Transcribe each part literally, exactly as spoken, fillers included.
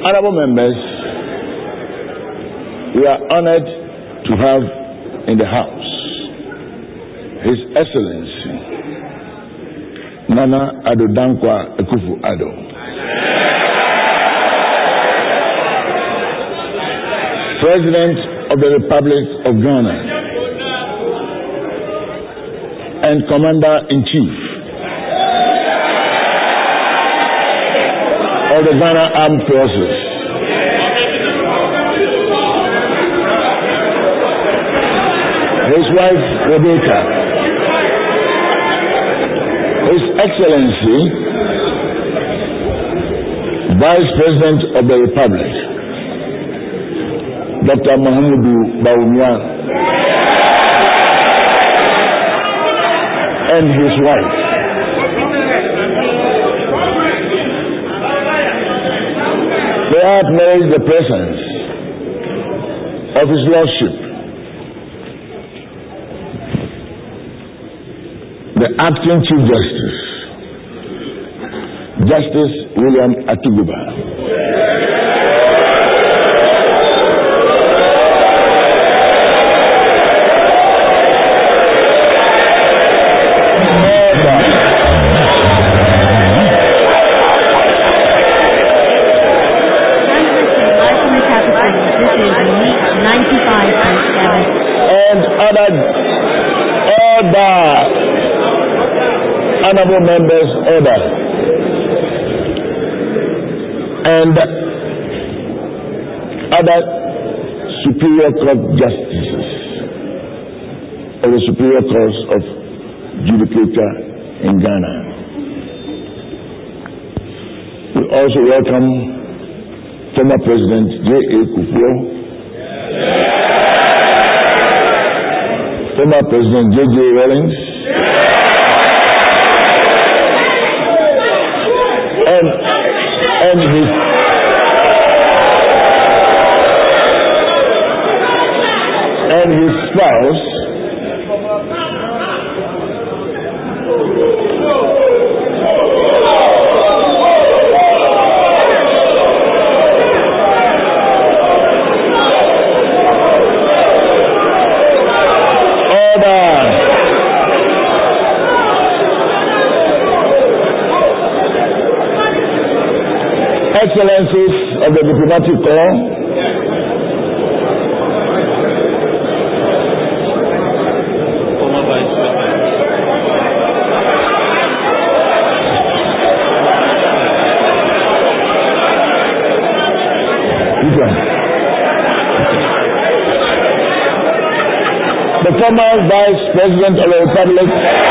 Honorable members, we are honored to have in the House His Excellency Nana Addo Dankwa Akufo-Addo, President of the Republic of Ghana and Commander-in-Chief of the Ghana Armed Forces. His wife Rebecca, His Excellency Vice President of the Republic Doctor Mahamudu Bawumia and his wife, they acknowledge the presence of His Lordship, the Acting Chief Justice, Justice William Atuguba. Honorable members, order, and other Superior Court justices of the Superior Court of Judicature in Ghana. We also welcome former President J A Kufuor, former President J J Rawlings, and, and his and his spouse, Excellencies of the Diplomatic Corps, the former Vice President of the Republic,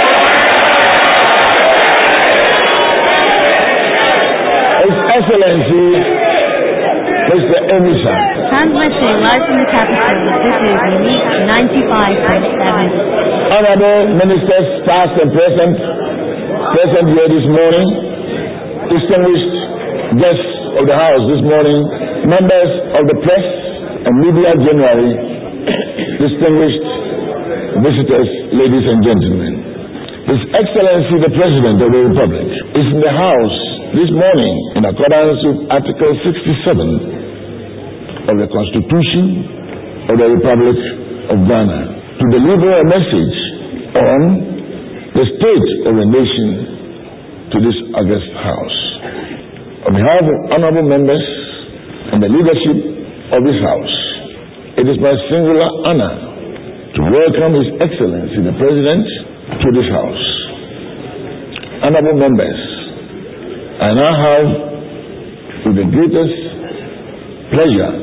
His Excellency Mister Emerson. Transmitting live from the capital, this is Unique ninety-five point seven. Honorable Ministers, past and present, present here this morning, distinguished guests of the House this morning, members of the press and media generally, distinguished visitors, ladies and gentlemen. His Excellency the President of the Republic is in the House this morning in accordance with Article sixty-seven of the Constitution of the Republic of Ghana to deliver a message on the state of the nation to this august House. On behalf of honorable members and the leadership of this House, it is my singular honor to welcome His Excellency the President to this House. Honorable members, I now have with the greatest pleasure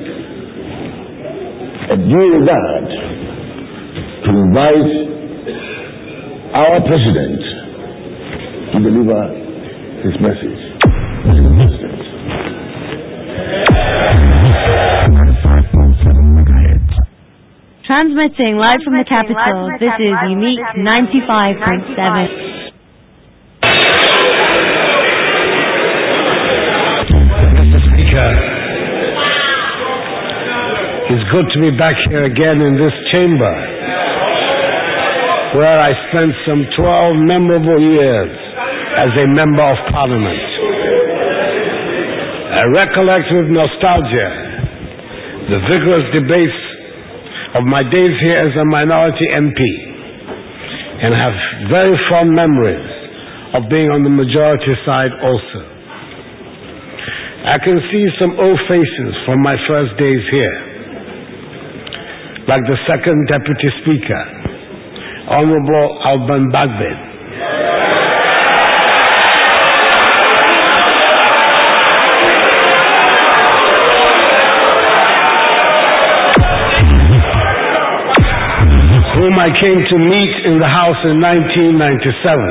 and due regard to invite our President to deliver his message. Mister President. Transmitting live from the capital, this is Unique ninety-five point seven. It's good to be back here again in this chamber where I spent some twelve memorable years as a member of parliament. I recollect with nostalgia the vigorous debates of my days here as a minority M P, and have very fond memories of being on the majority side also. I can see some old faces from my first days here, like the second Deputy Speaker, Honorable Alban Bagbin. Whom I came to meet in the House in nineteen ninety-seven.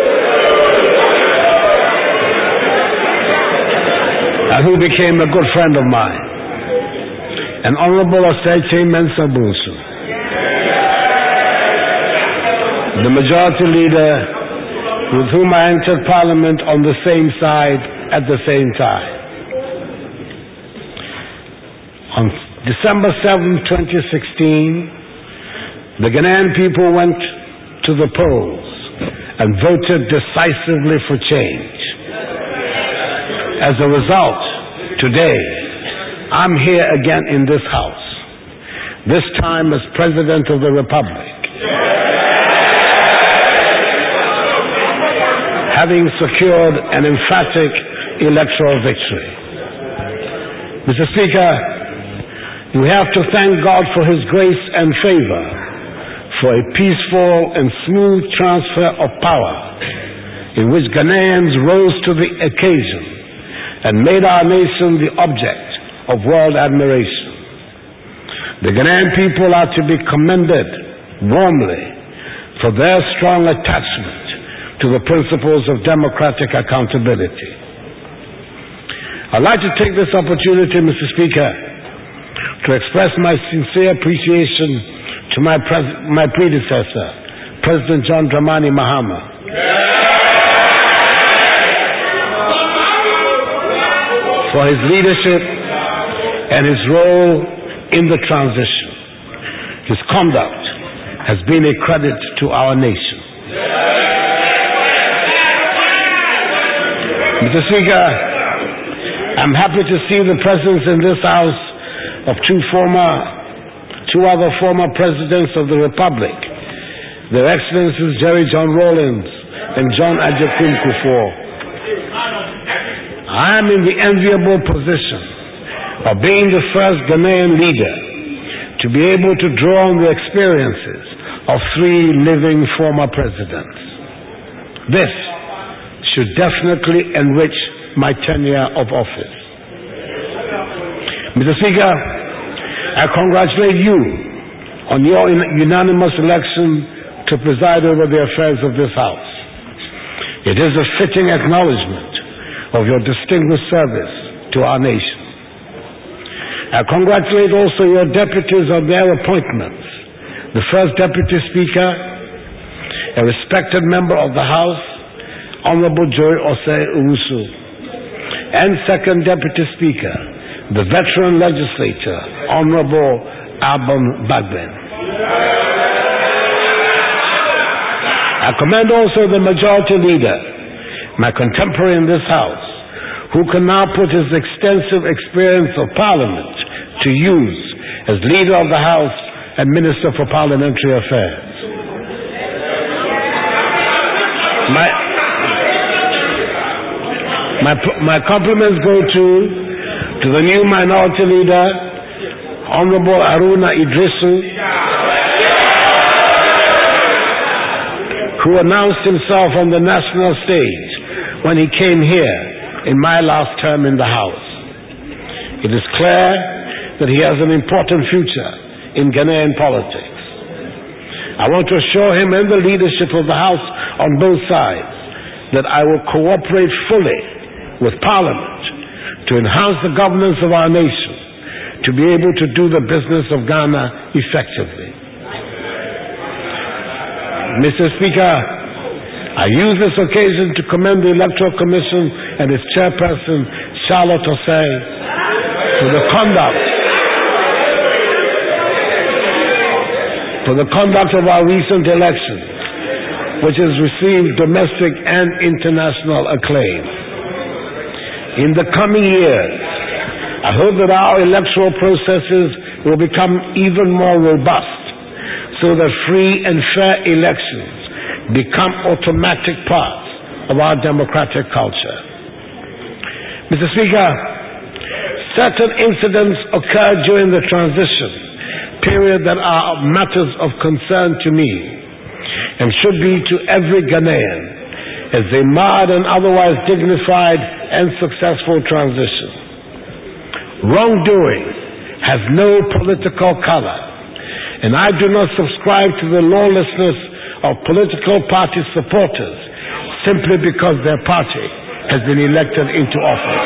And who became a good friend of mine. And Honorable Oseche Mensah Bonsu, the majority leader with whom I entered Parliament on the same side at the same time. On December seventh, twenty sixteen, the Ghanaian people went to the polls and voted decisively for change. As a result, today, I'm here again in this House, this time as President of the Republic, having secured an emphatic electoral victory. Mister Speaker, we have to thank God for His grace and favor for a peaceful and smooth transfer of power in which Ghanaians rose to the occasion and made our nation the object of world admiration. The Ghanaian people are to be commended warmly for their strong attachment to the principles of democratic accountability. I'd like to take this opportunity, Mister Speaker, to express my sincere appreciation to my, pres- my predecessor, President John Dramani Mahama, for his leadership and his role in the transition. His conduct has been a credit to our nation. Mister Speaker, I'm happy to see the presence in this House of two former two other former presidents of the Republic, Their Excellencies Jerry John Rawlings and John Agyekum Kufuor. I am in the enviable position of being the first Ghanaian leader to be able to draw on the experiences of three living former presidents. This should definitely enrich my tenure of office. Mister Speaker, I congratulate you on your unanimous election to preside over the affairs of this House. It is a fitting acknowledgement of your distinguished service to our nation. I congratulate also your deputies on their appointments. The first Deputy Speaker, a respected member of the House, Honorable Joy Osei Owusu, and second Deputy Speaker, the veteran legislator, Honorable Alban Bagbin. I commend also the majority leader, my contemporary in this House, who can now put his extensive experience of Parliament to use as leader of the House and Minister for Parliamentary Affairs. My, my, my compliments go to, to the new minority leader, Honorable Haruna Iddrisu, who announced himself on the national stage when he came here in my last term in the House. It is clear that he has an important future in Ghanaian politics. I want to assure him and the leadership of the House on both sides that I will cooperate fully with Parliament to enhance the governance of our nation, to be able to do the business of Ghana effectively. Mister Speaker, I use this occasion to commend the Electoral Commission and its chairperson, Charlotte Osei, for the conduct for the conduct of our recent election, which has received domestic and international acclaim. In the coming years, I hope that our electoral processes will become even more robust so that free and fair elections become automatic parts of our democratic culture. Mister Speaker, certain incidents occurred during the transition period that are matters of concern to me and should be to every Ghanaian as they marred an otherwise dignified and successful transition. Wrongdoing has no political color, and I do not subscribe to the lawlessness of political party supporters simply because their party has been elected into office.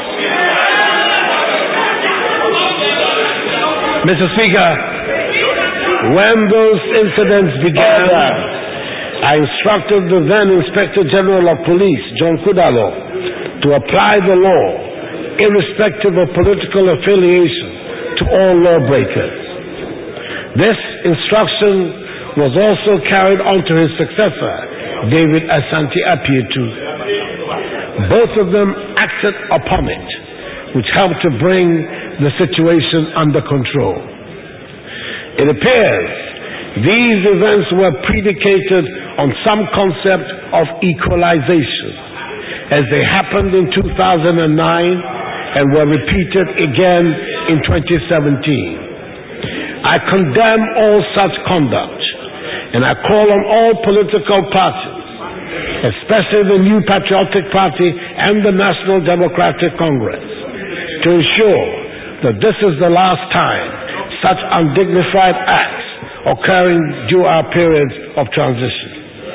Mister Speaker, when those incidents began, I instructed the then Inspector General of Police, John Kudalo, to apply the law, irrespective of political affiliation, to all lawbreakers. This instruction was also carried on to his successor, David Asante Apietu. Both of them acted upon it, which helped to bring the situation under control. It appears these events were predicated on some concept of equalization, as they happened in two thousand nine and were repeated again in twenty seventeen. I condemn all such conduct, and I call on all political parties, especially the New Patriotic Party and the National Democratic Congress, to ensure that this is the last time such undignified acts occurring during our periods of transition.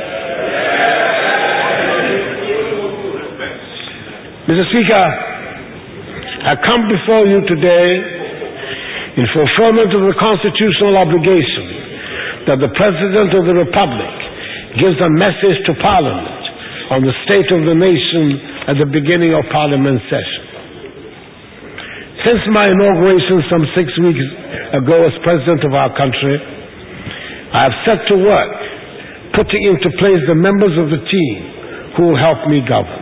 Mister Speaker, I come before you today in fulfillment of the constitutional obligation that the President of the Republic gives a message to Parliament on the state of the nation at the beginning of Parliament session. Since my inauguration some six weeks ago as President of our country, I have set to work putting into place the members of the team who will help me govern.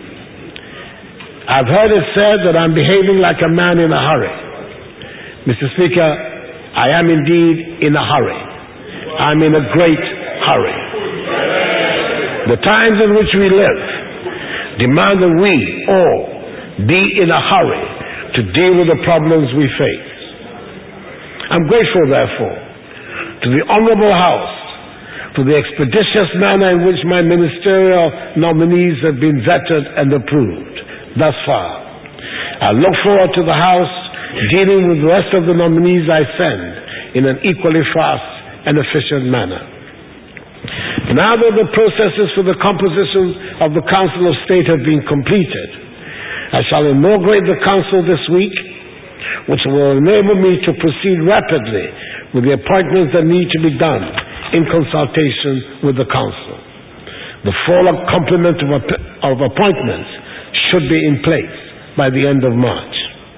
I've heard it said that I'm behaving like a man in a hurry. Mister Speaker, I am indeed in a hurry. I'm in a great hurry. The times in which we live demand that we all be in a hurry to deal with the problems we face. I'm grateful, therefore, to the Honorable House for the expeditious manner in which my ministerial nominees have been vetted and approved thus far. I look forward to the House dealing with the rest of the nominees I send in an equally fast and efficient manner. Now that the processes for the composition of the Council of State have been completed, I shall inaugurate the Council this week, which will enable me to proceed rapidly with the appointments that need to be done in consultation with the Council. The full complement of, of appointments should be in place by the end of March.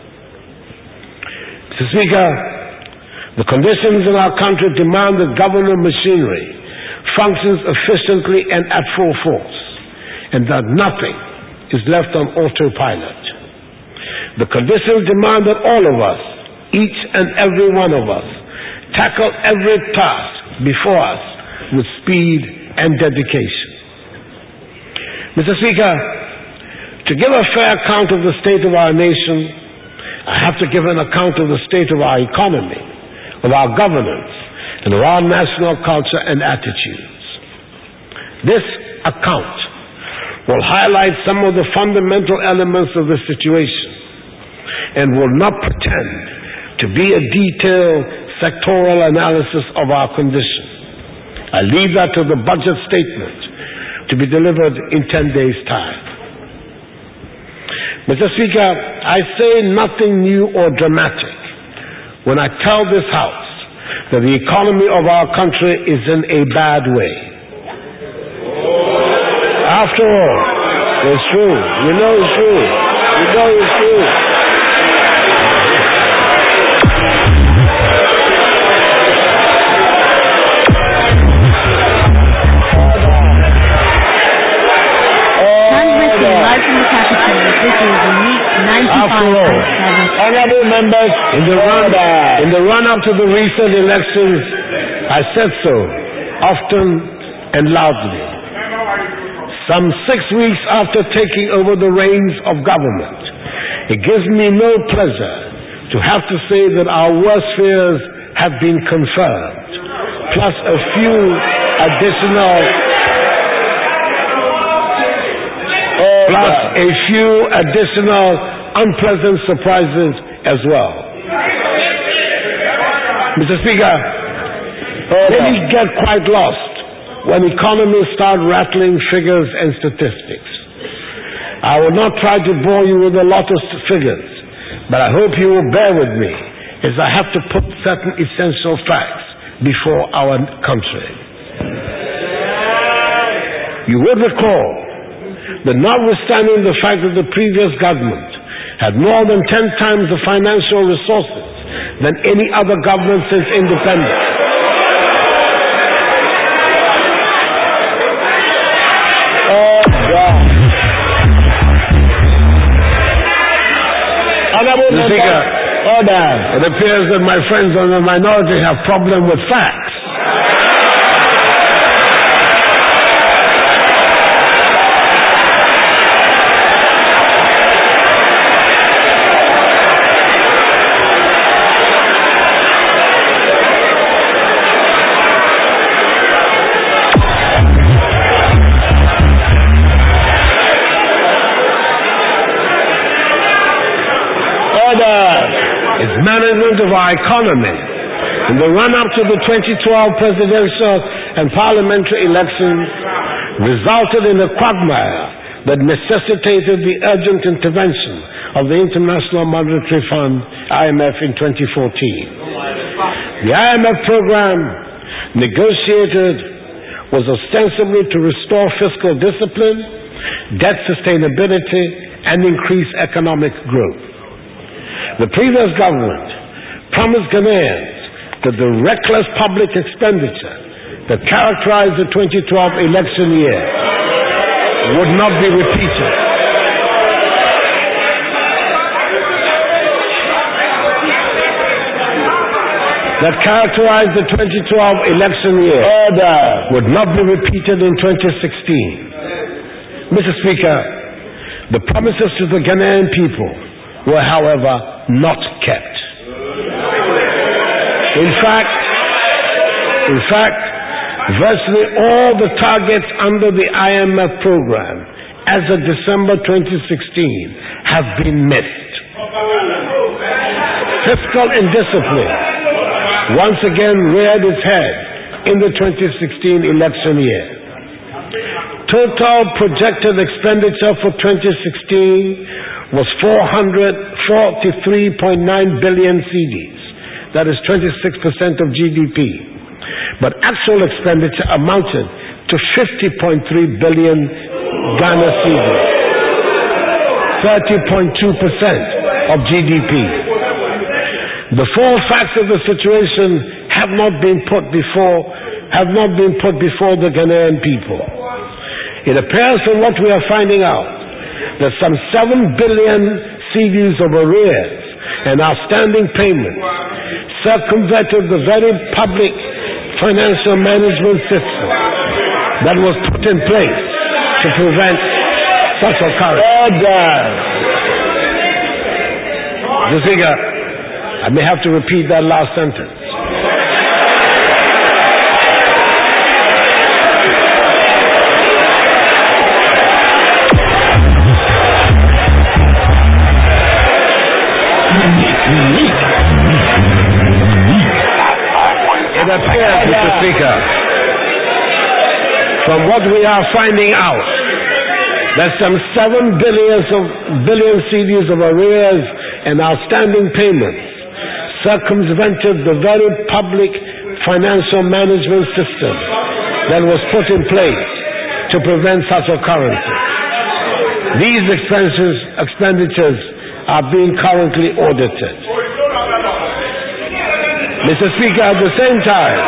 Mister Speaker, the conditions in our country demand that government machinery functions efficiently and at full force, and that nothing is left on autopilot. The conditions demand that all of us, each and every one of us, tackle every task before us with speed and dedication. Mister Speaker, to give a fair account of the state of our nation, I have to give an account of the state of our economy, of our governance, and of our national culture and attitudes. This account will highlight some of the fundamental elements of the situation and will not pretend to be a detailed sectoral analysis of our condition. I leave that to the budget statement to be delivered in ten days' time. Mister Speaker, I say nothing new or dramatic when I tell this House that the economy of our country is in a bad way. After all, it's true. You know it's true. You know it's true. Transmitting live from the Capitol, this is Unique Honorable members, In the run, order. in the run-up to the recent elections, I said so, often and loudly. Some six weeks after taking over the reins of government, it gives me no pleasure to have to say that our worst fears have been confirmed, plus a few additional, plus a few additional unpleasant surprises as well. Mister Speaker, let me get quite lost when economists start rattling figures and statistics. I will not try to bore you with a lot of figures, but I hope you will bear with me as I have to put certain essential facts before our country. You would recall that notwithstanding the fact that the previous government had more than ten times the financial resources than any other government since independence, Honorable Speaker, order. it appears that my friends on the minority have problem with facts. Its management of our economy in the run-up to the twenty twelve presidential and parliamentary elections resulted in a quagmire that necessitated the urgent intervention of the International Monetary Fund, I M F, in twenty fourteen. The I M F program negotiated was ostensibly to restore fiscal discipline, debt sustainability, and increase economic growth. The previous government promised Ghanaians that the reckless public expenditure that characterized the twenty twelve election year would not be repeated. That characterized the twenty twelve election year Order. would not be repeated in twenty sixteen. Mister Speaker, the promises to the Ghanaian people were, however, not kept. In fact, in fact, virtually all the targets under the I M F program as of December twenty sixteen have been missed. Fiscal indiscipline once again reared its head in the twenty sixteen election year. Total projected expenditure for twenty sixteen was four hundred forty-three point nine billion cedis. That is twenty-six percent of G D P. But actual expenditure amounted to fifty point three billion Ghana cedis, thirty point two percent of G D P. The full facts of the situation have not been put before have not been put before the Ghanaian people. It appears from what we are finding out that some seven billion cedis of arrears and outstanding payments circumvented the very public financial management system that was put in place to prevent such occurrence. Order. Mister Speaker, I may have to repeat that last sentence. It appears, Mister Speaker, from what we are finding out, that some seven billions of billion cedis of arrears and outstanding payments circumvented the very public financial management system that was put in place to prevent such occurrences. These expenses, expenditures are being currently audited. Mister Speaker, at the same time,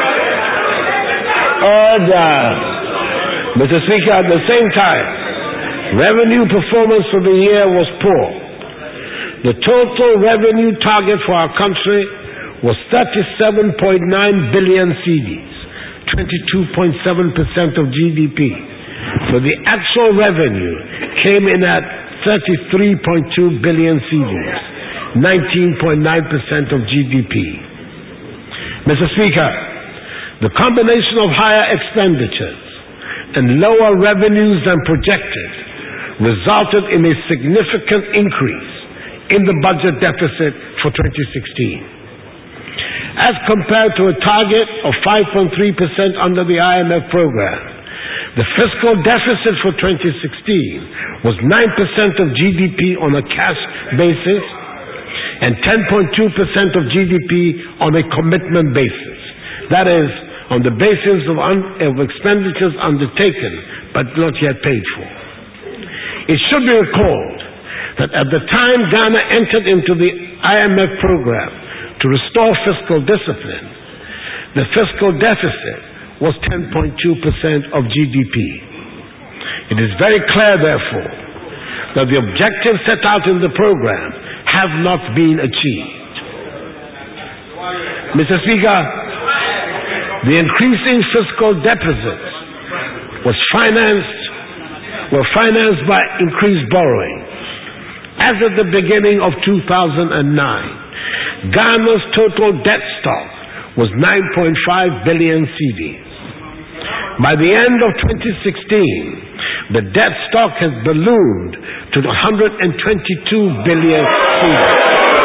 Order. Mister Speaker, at the same time, revenue performance for the year was poor. the total revenue target for our country was thirty-seven point nine billion cedis, twenty-two point seven percent of G D P. So the actual revenue came in at thirty-three point two billion cedis, nineteen point nine percent of G D P. Mister Speaker, the combination of higher expenditures and lower revenues than projected resulted in a significant increase in the budget deficit for twenty sixteen. As compared to a target of five point three percent under the I M F program, the fiscal deficit for twenty sixteen was nine percent of G D P on a cash basis and ten point two percent of G D P on a commitment basis. That is, on the basis of, un- of expenditures undertaken but not yet paid for. It should be recalled that at the time Ghana entered into the I M F program to restore fiscal discipline, the fiscal deficit was ten point two percent of G D P. It is very clear, therefore, that the objectives set out in the program have not been achieved. Mister Speaker, the increasing fiscal deficits was financed, were financed by increased borrowing. As at the beginning of two thousand nine, Ghana's total debt stock was nine point five billion cedis. By the end of twenty sixteen, the debt stock has ballooned to one hundred twenty-two billion cedis.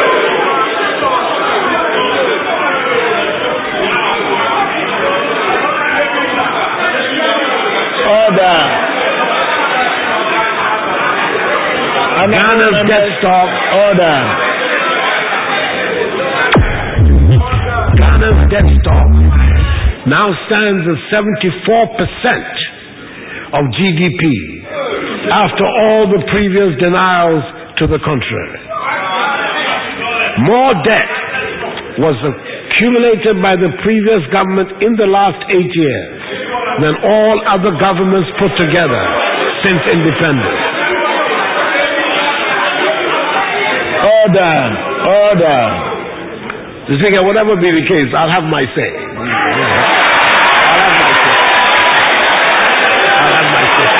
Order. Ghana's debt stock. Order. Ghana's debt stock now stands at seventy-four percent of G D P after all the previous denials to the contrary. More debt was accumulated by the previous government in the last eight years than all other governments put together since independence. Order. Order. Mister Speaker, whatever be the case, I'll have my say. I'll have my say. I'll have my say.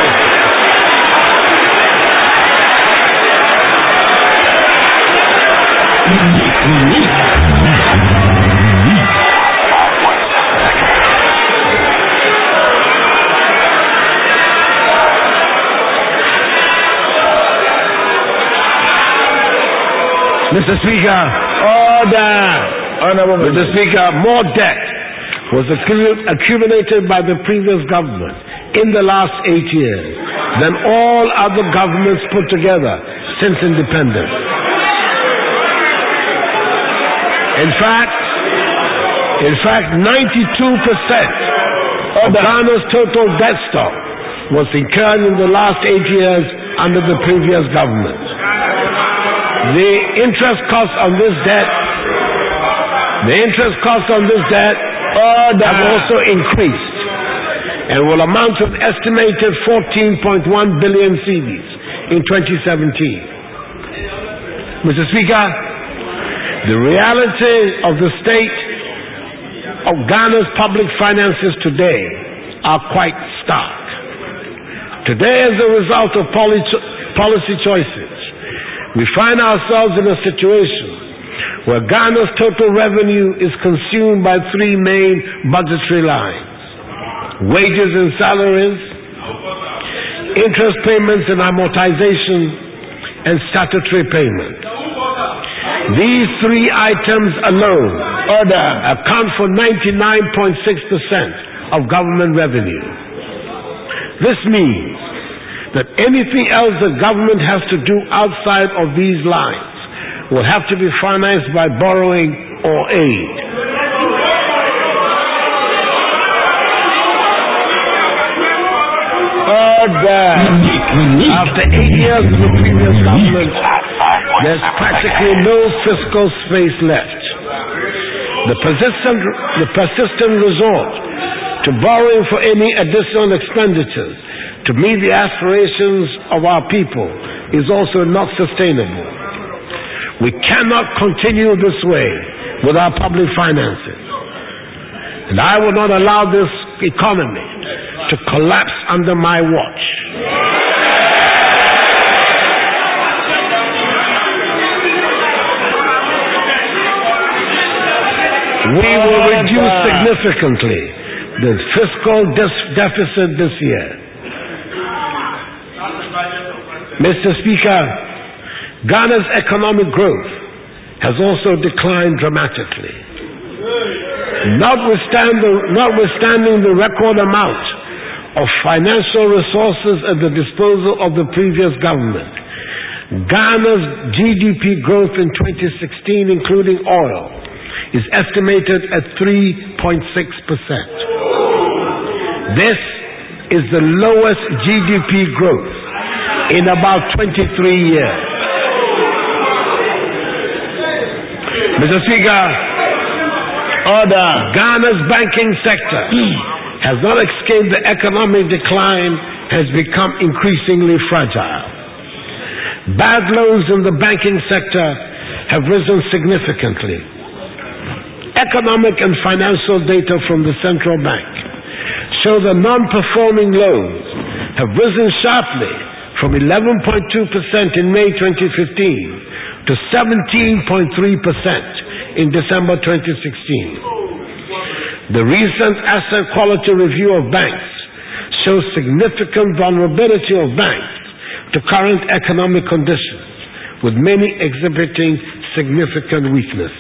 Mister Speaker, Order. Honorable Mister Speaker, more debt was accu- accumulated by the previous government in the last eight years than all other governments put together since independence. In fact, in fact, ninety-two percent of Ghana's total debt stock was incurred in the last eight years under the previous government. The interest cost on this debt, the interest cost on this debt have also increased and will amount to an estimated fourteen point one billion cedis in twenty seventeen. Mister Speaker, the reality of the state of Ghana's public finances today are quite stark. Today, as a result of policy choices, we find ourselves in a situation where Ghana's total revenue is consumed by three main budgetary lines: wages and salaries, interest payments and amortization, and statutory payments. These three items alone order account for ninety-nine point six percent of government revenue. This means that anything else the government has to do outside of these lines will have to be financed by borrowing or aid. Order. After eight years of the previous government, there's practically no fiscal space left. The persistent, the persistent resort to borrowing for any additional expenditures to meet the aspirations of our people is also not sustainable. We cannot continue this way with our public finances. And I will not allow this economy to collapse under my watch. We will reduce significantly the fiscal deficit this year. Mister Speaker, Ghana's economic growth has also declined dramatically. Notwithstanding the, notwithstanding the record amount of financial resources at the disposal of the previous government, Ghana's G D P growth in twenty sixteen, including oil, is estimated at three point six percent. This is the lowest G D P growth in about twenty-three years. Mister Speaker, order. Ghana's banking sector has not escaped the economic decline, has become increasingly fragile. Bad loans in the banking sector have risen significantly. Economic and financial data from the central bank show the non-performing loans have risen sharply from eleven point two percent in May twenty fifteen to seventeen point three percent in December twenty sixteen. The recent asset quality review of banks shows significant vulnerability of banks to current economic conditions, with many exhibiting significant weaknesses.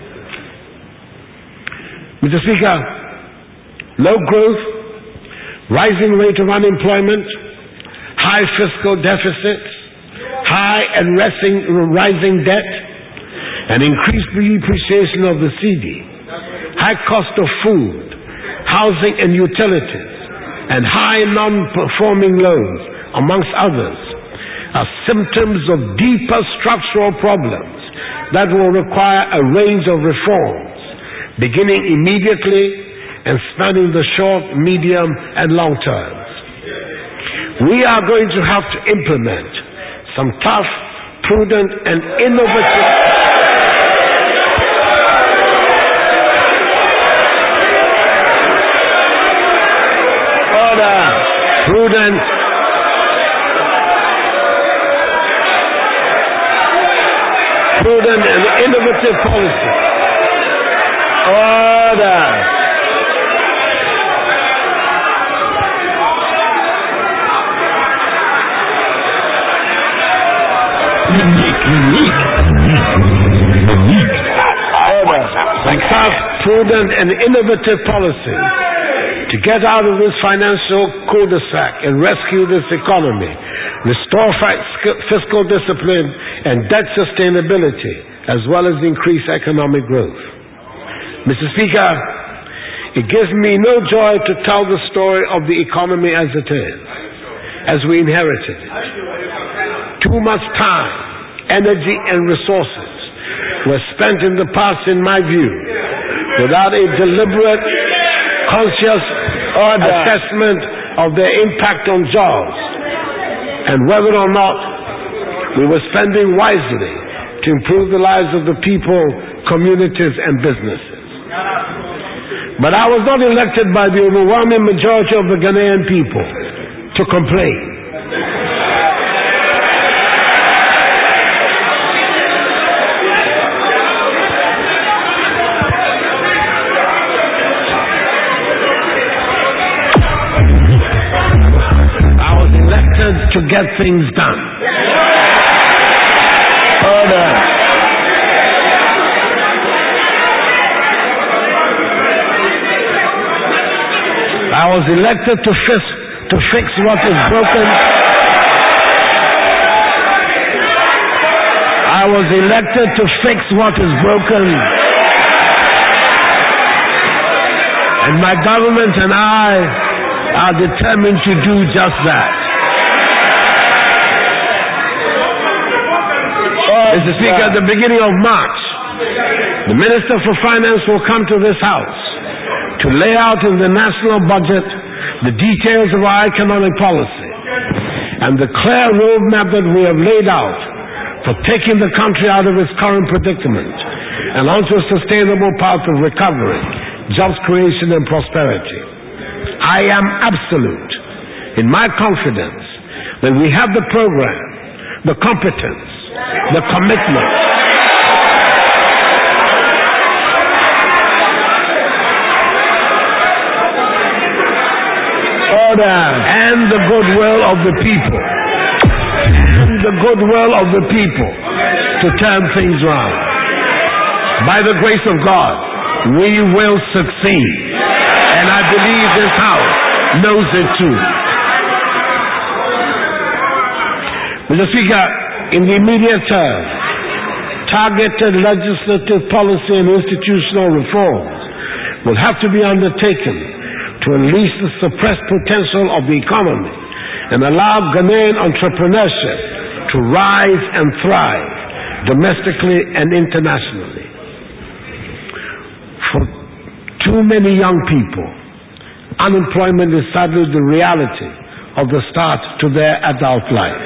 Mister Speaker, low growth, rising rate of unemployment, high fiscal deficits, high and rising debt, and increased depreciation of the cedi, high cost of food, housing and utilities, and high non-performing loans, amongst others, are symptoms of deeper structural problems that will require a range of reforms, beginning immediately and spanning the short, medium, and long terms. We are going to have to implement some tough, prudent, and innovative order, prudent, prudent, and innovative policy. Order. Unique, unique, unique. Order. Some tough, prudent, and innovative policy to get out of this financial cul-de-sac and rescue this economy, restore fiscal discipline and debt sustainability, as well as increase economic growth. Mister Speaker, it gives me no joy to tell the story of the economy as it is, as we inherited it. Too much time, energy, and resources were spent in the past, in my view, without a deliberate, conscious Order. assessment of their impact on jobs and whether or not we were spending wisely to improve the lives of the people, communities, and businesses. But I was not elected by the overwhelming majority of the Ghanaian people to complain. I was elected to get things done. Order. I was elected to fix, to fix what is broken. I was elected to fix what is broken. And my government and I are determined to do just that. Mister Speaker, at the beginning of March, the Minister for Finance will come to this House to lay out in the national budget the details of our economic policy and the clear roadmap that we have laid out for taking the country out of its current predicament and onto a sustainable path of recovery, jobs creation, and prosperity. I am absolute in my confidence that we have the program, the competence, the commitment, order, and the goodwill of the people, and the goodwill of the people to turn things around. By the grace of God, we will succeed, and I believe this House knows it too. Mister Speaker, in the immediate term, targeted legislative policy and institutional reforms will have to be undertaken to unleash the suppressed potential of the economy and allow Ghanaian entrepreneurship to rise and thrive domestically and internationally. For too many young people, unemployment is sadly the reality of the start to their adult life.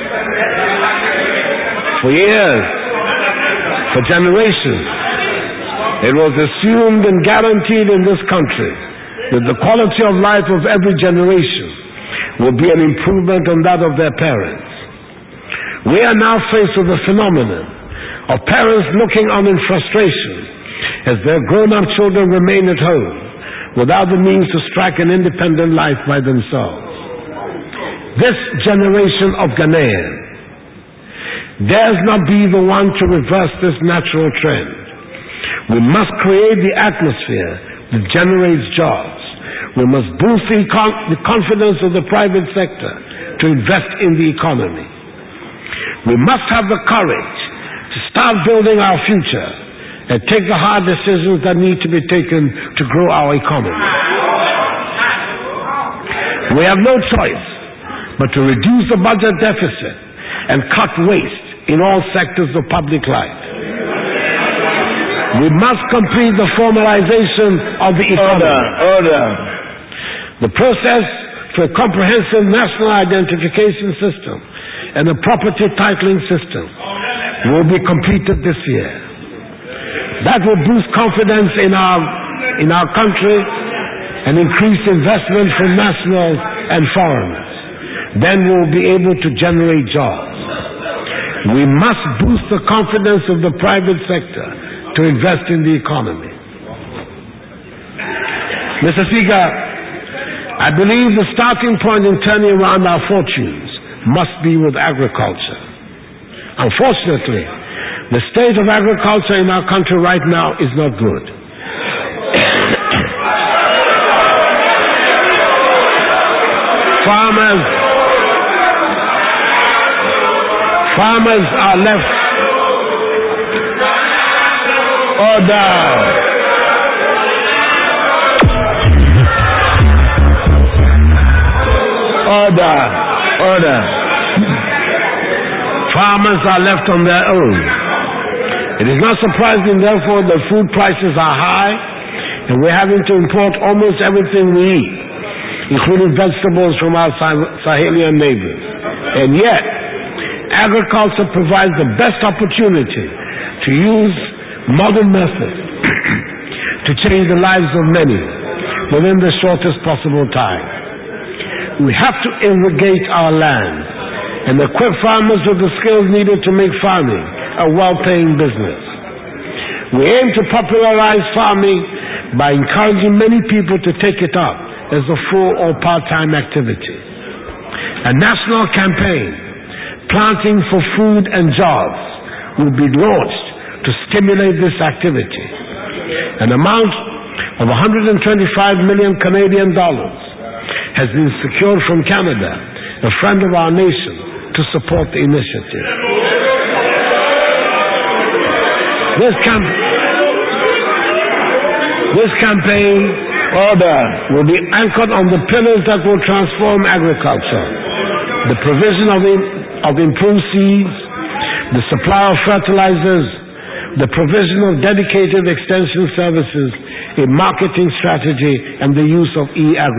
For years, for generations, it was assumed and guaranteed in this country that the quality of life of every generation will be an improvement on that of their parents. We are now faced with the phenomenon of parents looking on in frustration as their grown-up children remain at home without the means to strike an independent life by themselves. This generation of Ghanaians dares not be the one to reverse this natural trend. We must create the atmosphere that generates jobs. We must boost the, con- the confidence of the private sector to invest in the economy. We must have the courage to start building our future and take the hard decisions that need to be taken to grow our economy. We have no choice but to reduce the budget deficit and cut waste in all sectors of public life. We must complete the formalization of the economy. order, order. The process for a comprehensive national identification system and a property titling system will be completed this year. That will boost confidence in our, in our country and increase investment from nationals and foreigners. Then we will be able to generate jobs. We must boost the confidence of the private sector to invest in the economy. Mister Speaker, I believe the starting point in turning around our fortunes must be with agriculture. Unfortunately, the state of agriculture in our country right now is not good. Farmers Farmers are left. Order. Order. Order. Farmers are left on their own. It is not surprising, therefore, that food prices are high and we're having to import almost everything we eat, including vegetables from our Sahelian neighbors. And yet, agriculture provides the best opportunity to use modern methods to change the lives of many within the shortest possible time. We have to irrigate our land and equip farmers with the skills needed to make farming a well-paying business. We aim to popularize farming by encouraging many people to take it up as a full or part-time activity. A national campaign, Planting for Food and Jobs, will be launched to stimulate this activity. An amount of one hundred twenty-five million Canadian dollars has been secured from Canada, a friend of our nation, to support the initiative. This, camp- this campaign Order. will be anchored on the pillars that will transform agriculture: the provision of, in- of improved seeds, the supply of fertilizers, the provision of dedicated extension services, a marketing strategy, and the use of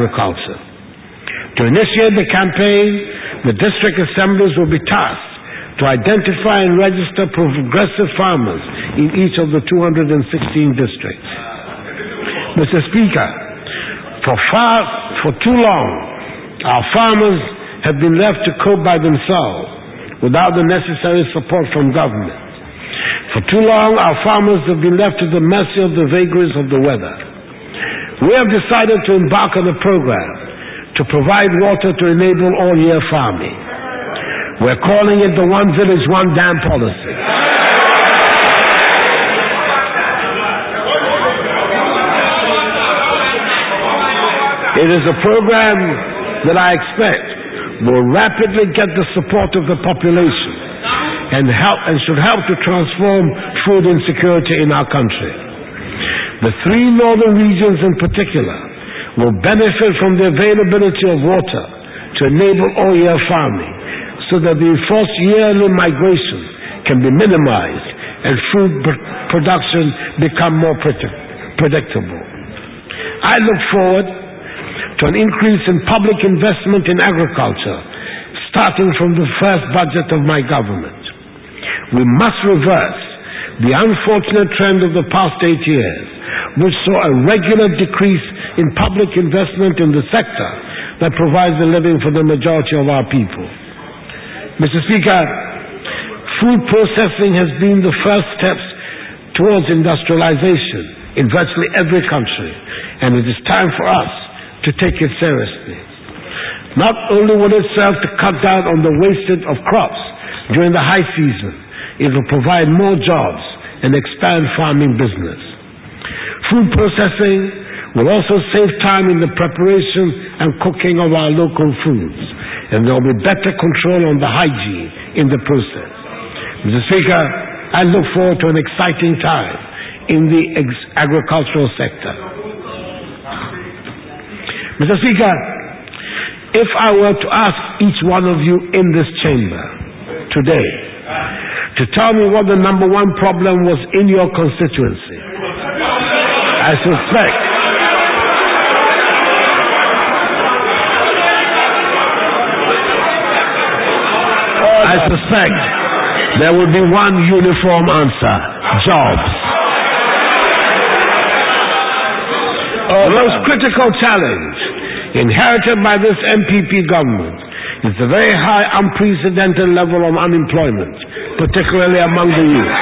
e-agriculture. To initiate the campaign, the district assemblies will be tasked to identify and register progressive farmers in each of the two hundred sixteen districts. Mister Speaker, for far, for too long, our farmers have been left to cope by themselves without the necessary support from government. For too long, our farmers have been left to the mercy of the vagaries of the weather. We have decided to embark on a program to provide water to enable all-year farming. We're calling it the One Village, One Dam policy. It is a program that I expect will rapidly get the support of the population and help and should help to transform food insecurity in our country. The three northern regions in particular will benefit from the availability of water to enable all-year farming, so that the enforced yearly migration can be minimized and food production become more predictable. I look forward to an increase in public investment in agriculture, starting from the first budget of my government. We must reverse the unfortunate trend of the past eight years, which saw a regular decrease in public investment in the sector that provides a living for the majority of our people. Mister Speaker, food processing has been the first steps towards industrialization in virtually every country, and it is time for us to take it seriously. Not only will it serve to cut down on the wastage of crops during the high season, it will provide more jobs and expand farming business. Food processing will also save time in the preparation and cooking of our local foods, and there will be better control on the hygiene in the process. Mister Speaker, I look forward to an exciting time in the agricultural sector. Mister Speaker, if I were to ask each one of you in this chamber today to tell me what the number one problem was in your constituency, I suspect I suspect there will be one uniform answer: jobs. The most critical challenge inherited by this M P P government is the very high, unprecedented level of unemployment, particularly among the youth.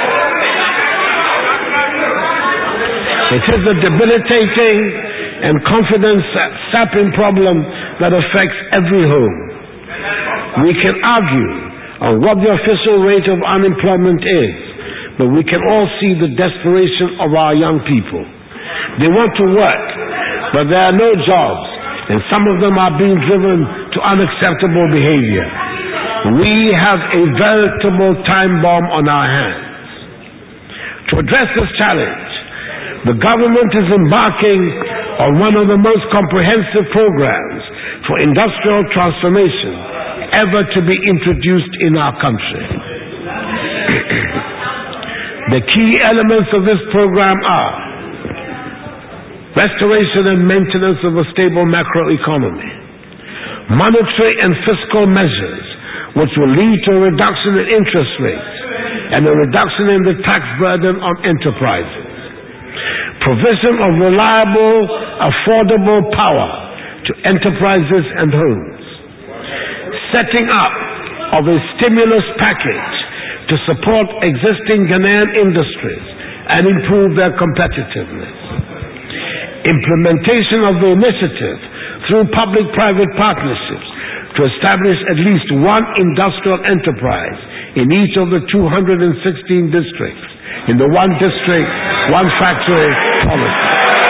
It is a debilitating and confidence-sapping problem that affects every home. We can argue on what the official rate of unemployment is, but we can all see the desperation of our young people. They want to work, but there are no jobs, and some of them are being driven to unacceptable behavior. We have a veritable time bomb on our hands. To address this challenge, the government is embarking on one of the most comprehensive programs for industrial transformation ever to be introduced in our country. The key elements of this program are restoration and maintenance of a stable macroeconomy, monetary and fiscal measures which will lead to a reduction in interest rates and a reduction in the tax burden on enterprises, provision of reliable, affordable power to enterprises and homes, setting up of a stimulus package to support existing Ghanaian industries and improve their competitiveness, implementation of the initiative through public-private partnerships to establish at least one industrial enterprise in each of the two hundred sixteen districts in the one district, one factory policy.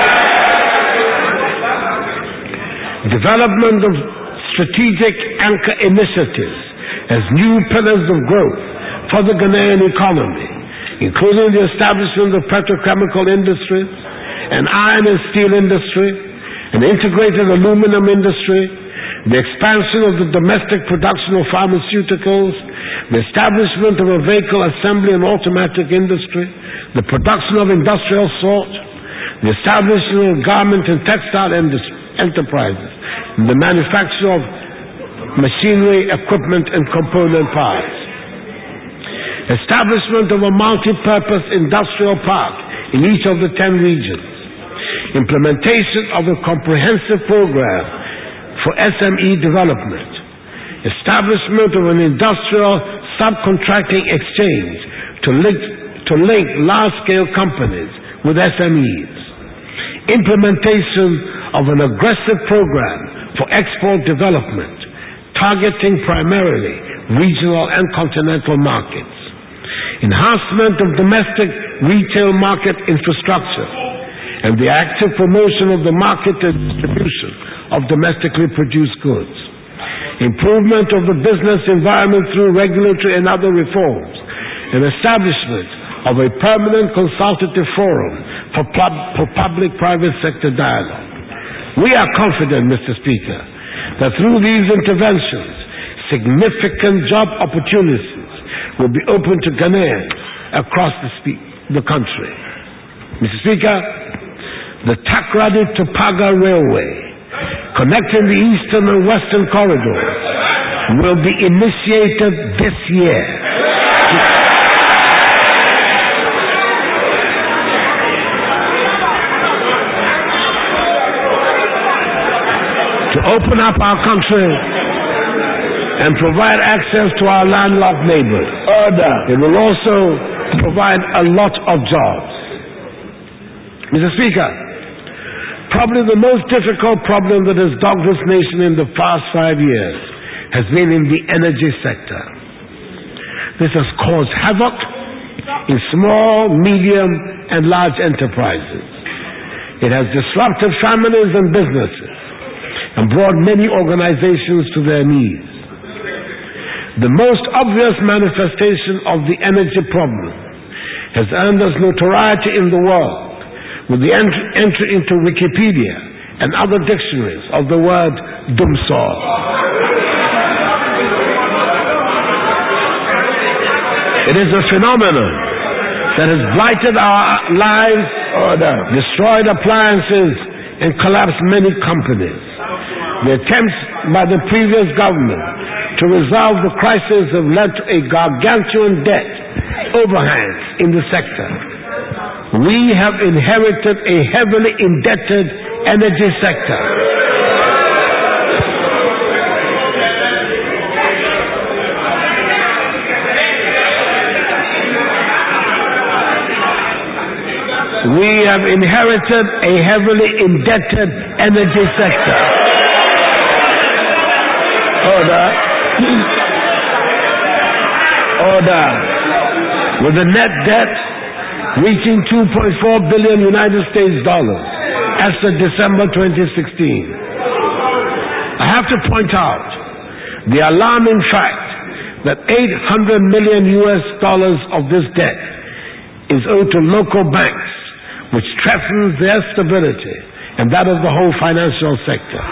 Development of strategic anchor initiatives as new pillars of growth for the Ghanaian economy, including the establishment of petrochemical industries, an iron and steel industry, an integrated aluminum industry, the expansion of the domestic production of pharmaceuticals, the establishment of a vehicle assembly and automatic industry, the production of industrial salt, the establishment of garment and textile enterprises, and the manufacture of machinery, equipment, and component parts. establishment of a multi-purpose industrial park in each of the ten regions, implementation of a comprehensive program for S M E development, establishment of an industrial subcontracting exchange to link, to link large-scale companies with S M Es, implementation of an aggressive program for export development, targeting primarily regional and continental markets, enhancement of domestic retail market infrastructure, and the active promotion of the market and distribution of domestically produced goods, improvement of the business environment through regulatory and other reforms, and establishment of a permanent consultative forum for, pub for public-private sector dialogue. We are confident, Mister Speaker, that through these interventions, significant job opportunities will be open to Ghanaians across the, the country. Mister Speaker, the Takoradi to Paga Railway, connecting the eastern and western corridors, will be initiated this year. To open up our country and provide access to our landlocked neighbors. Order. It will also provide a lot of jobs. Mister Speaker, probably the most difficult problem that has dogged this nation in the past five years has been in the energy sector. This has caused havoc in small, medium, and large enterprises. It has disrupted families and businesses and brought many organizations to their knees. The most obvious manifestation of the energy problem has earned us notoriety in the world with the entry, entry into Wikipedia and other dictionaries of the word Dumsor. It is a phenomenon that has blighted our lives, order, destroyed appliances, and collapsed many companies. The attempts by the previous government to resolve the crisis have led to a gargantuan debt overhang in the sector. We have inherited a heavily indebted energy sector. We have inherited a heavily indebted energy sector. Order. Order. With a net debt reaching two point four billion United States dollars as of December twenty sixteen. I have to point out the alarming fact that eight hundred million U S dollars of this debt is owed to local banks, which threatens their stability and that of the whole financial sector.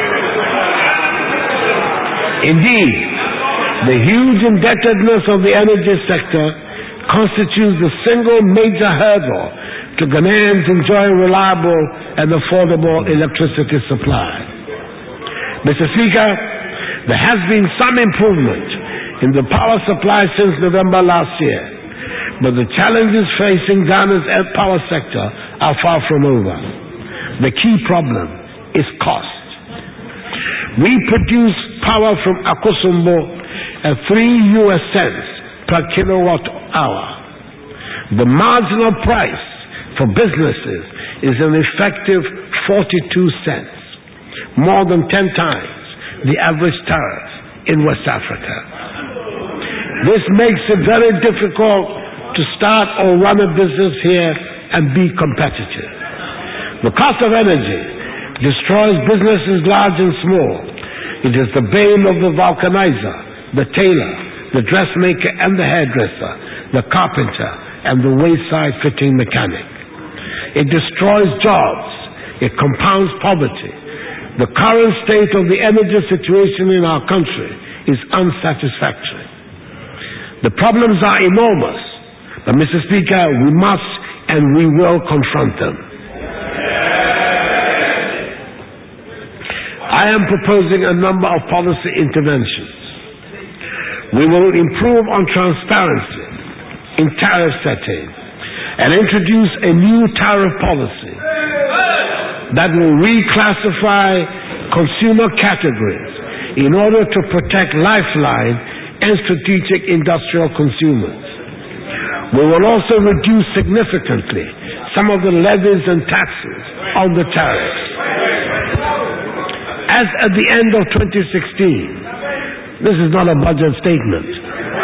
Indeed, the huge indebtedness of the energy sector constitutes the single major hurdle to Ghanaians enjoying reliable and affordable electricity supply. Mister Speaker, there has been some improvement in the power supply since November last year, but the challenges facing Ghana's power sector are far from over. The key problem is cost. We produce power from Akosombo at three U S cents per kilowatt hour. The marginal price for businesses is an effective forty-two cents, more than ten times the average tariff in West Africa. This makes it very difficult to start or run a business here and be competitive. The cost of energy destroys businesses large and small. It is the bane of the vulcanizer, the tailor, the dressmaker and the hairdresser, the carpenter and the wayside fitting mechanic. It destroys jobs. It compounds poverty. The current state of the energy situation in our country is unsatisfactory. The problems are enormous, but Mister Speaker, we must and we will confront them. I am proposing a number of policy interventions. We will improve on transparency in tariff setting and introduce a new tariff policy that will reclassify consumer categories in order to protect lifeline and strategic industrial consumers. We will also reduce significantly some of the levies and taxes on the tariffs. As at the end of twenty sixteen, this is not a budget statement.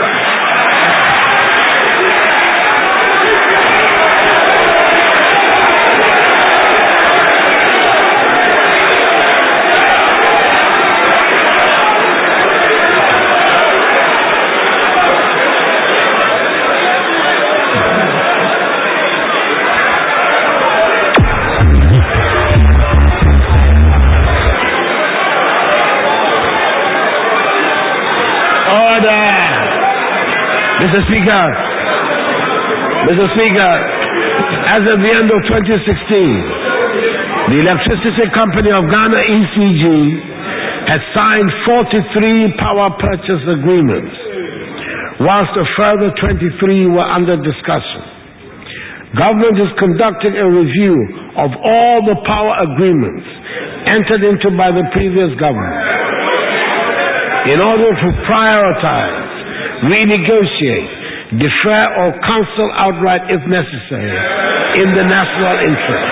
Mister Speaker, Mister Speaker, as of the end of twenty sixteen, the Electricity Company of Ghana, E C G, had signed forty-three power purchase agreements, whilst a further twenty-three were under discussion. Government is conducting a review of all the power agreements entered into by the previous government in order to prioritize, renegotiate, defer or cancel outright if necessary in the national interest.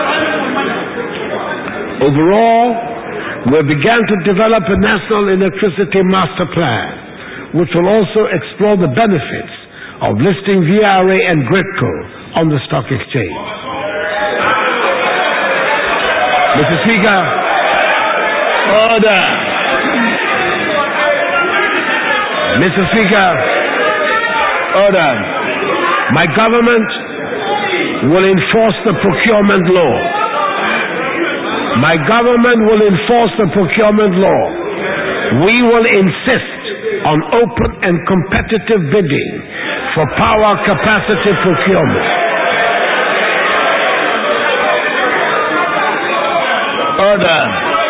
Overall, we began to develop a national electricity master plan, which will also explore the benefits of listing V R A and GRIDCO on the stock exchange. Mister Speaker, order. Mister Speaker, order. My government will enforce the procurement law. My government will enforce the procurement law. We will insist on open and competitive bidding for power capacity procurement. Order.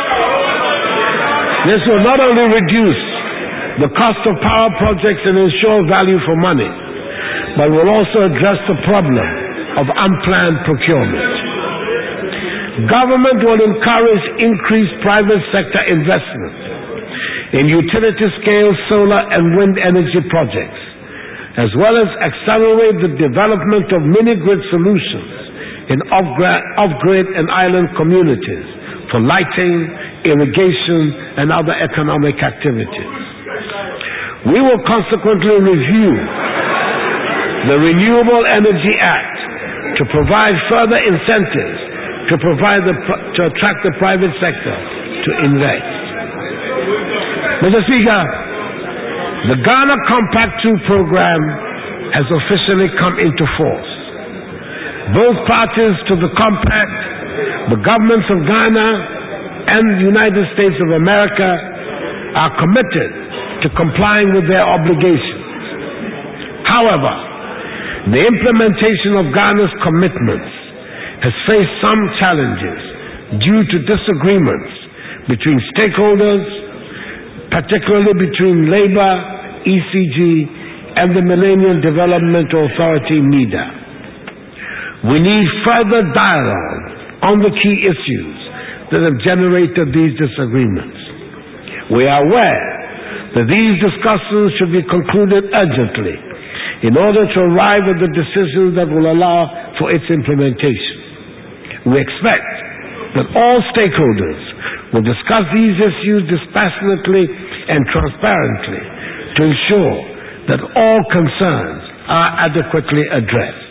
This will not only reduce the cost of power projects and ensure value for money, but will also address the problem of unplanned procurement. Government will encourage increased private sector investment in utility-scale solar and wind energy projects, as well as accelerate the development of mini-grid solutions in off-grid and island communities for lighting, irrigation, and other economic activities. We will consequently review the Renewable Energy Act to provide further incentives to provide the, to attract the private sector to invest. Mister Speaker, the Ghana Compact two program has officially come into force. Both parties to the compact, the governments of Ghana and the United States of America, are committed to complying with their obligations. However, the implementation of Ghana's commitments has faced some challenges due to disagreements between stakeholders, particularly between Labour, E C G, and the Millennium Development Authority, NEDA. We need further dialogue on the key issues that have generated these disagreements. We are aware that these discussions should be concluded urgently in order to arrive at the decisions that will allow for its implementation. We expect that all stakeholders will discuss these issues dispassionately and transparently to ensure that all concerns are adequately addressed.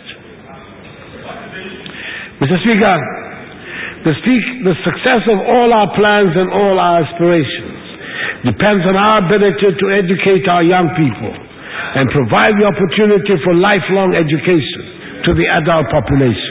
Mister Speaker, the, the success of all our plans and all our aspirations depends on our ability to educate our young people and provide the opportunity for lifelong education to the adult population.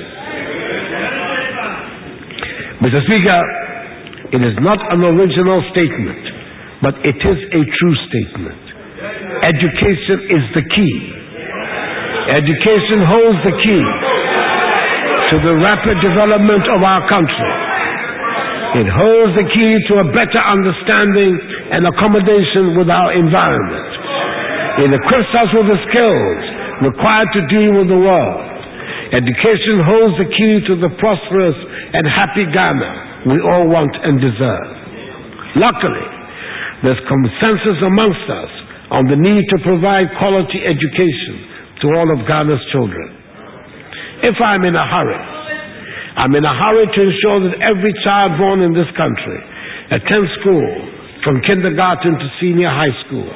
Mister Speaker, it is not an original statement, but it is a true statement. Education is the key. Education holds the key to the rapid development of our country. It holds the key to a better understanding and accommodation with our environment. It equips us with the skills required to deal with the world. Education holds the key to the prosperous and happy Ghana we all want and deserve. Luckily, there's consensus amongst us on the need to provide quality education to all of Ghana's children. If I'm in a hurry, I'm in a hurry to ensure that every child born in this country attends school from kindergarten to senior high school.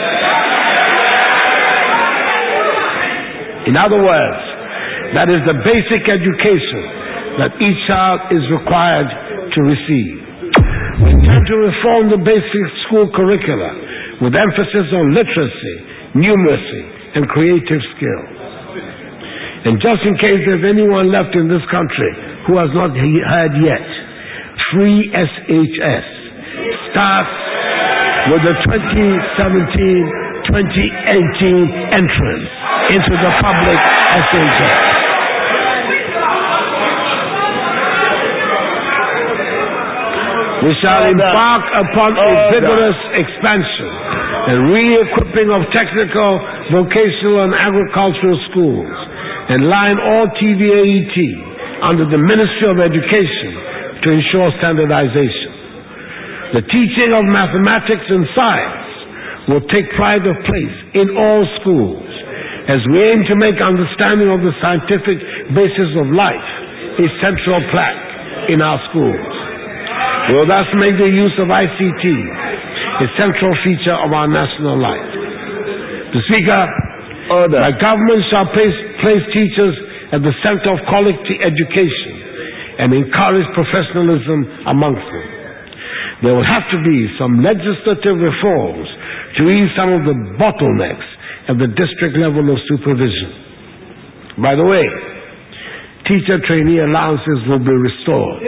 In other words, that is the basic education that each child is required to receive. We intend to reform the basic school curricula with emphasis on literacy, numeracy, and creative skills. And just in case there's anyone left in this country who has not heard yet, Free S H S starts with the twenty seventeen twenty eighteen entrance into the public S H S. We shall embark upon a vigorous expansion and re-equipping of technical, vocational, and agricultural schools, and line all T V A E T under the Ministry of Education to ensure standardization. The teaching of mathematics and science will take pride of place in all schools as we aim to make understanding of the scientific basis of life a central plank in our schools. We will thus make the use of I C T a central feature of our national life. The Speaker, Order. My government shall place, place teachers at the center of quality education and encourage professionalism amongst them. There will have to be some legislative reforms to ease some of the bottlenecks at the district level of supervision. By the way, teacher trainee allowances will be restored.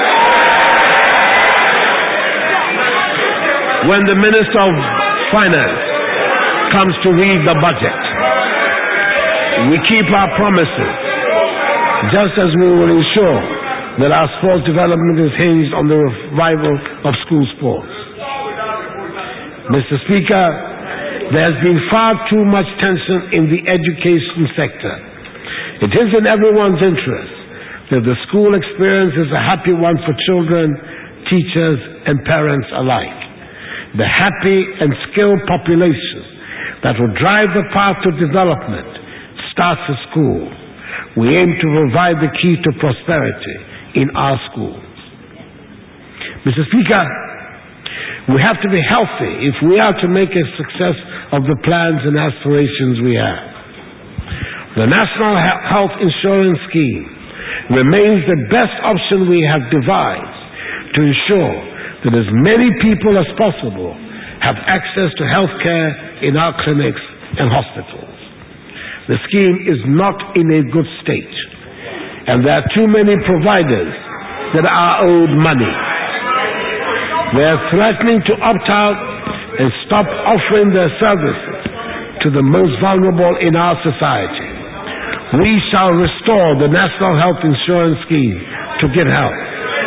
When the Minister of Finance comes to read the budget, we keep our promises, just as we will ensure that our sports development is hinged on the revival of school sports. Mister Speaker, there has been far too much tension in the education sector. It is in everyone's interest that the school experience is a happy one for children, teachers, and parents alike. The happy and skilled population that will drive the path to development starts at school. We aim to provide the key to prosperity in our schools. Mister Speaker, we have to be healthy if we are to make a success of the plans and aspirations we have. The National Health Insurance Scheme remains the best option we have devised to ensure that as many people as possible have access to health care in our clinics and hospitals. The scheme is not in a good state, and there are too many providers that are owed money. They are threatening to opt out and stop offering their services to the most vulnerable in our society. We shall restore the National Health Insurance Scheme to good health.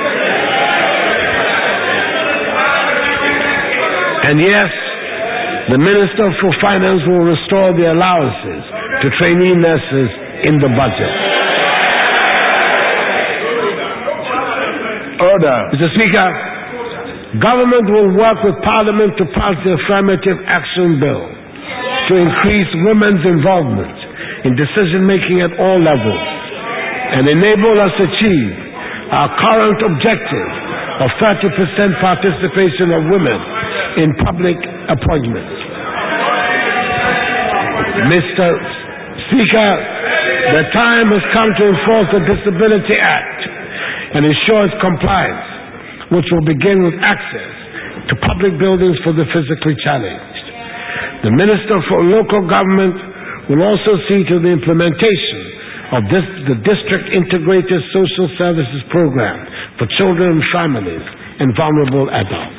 And yes, the Minister for Finance will restore the allowances to trainee nurses in the budget. Order. Mister Speaker, government will work with Parliament to pass the Affirmative Action Bill to increase women's involvement in decision-making at all levels and enable us to achieve our current objective of thirty percent participation of women in public appointments. Mister Speaker, the time has come to enforce the Disability Act and ensure its compliance, which will begin with access to public buildings for the physically challenged. The Minister for Local Government will also see to the implementation of this, the District Integrated Social Services Program for children and families and vulnerable adults.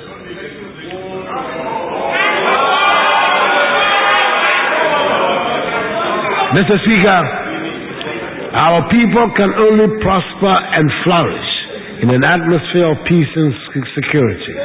Mister Speaker, our people can only prosper and flourish in an atmosphere of peace and security.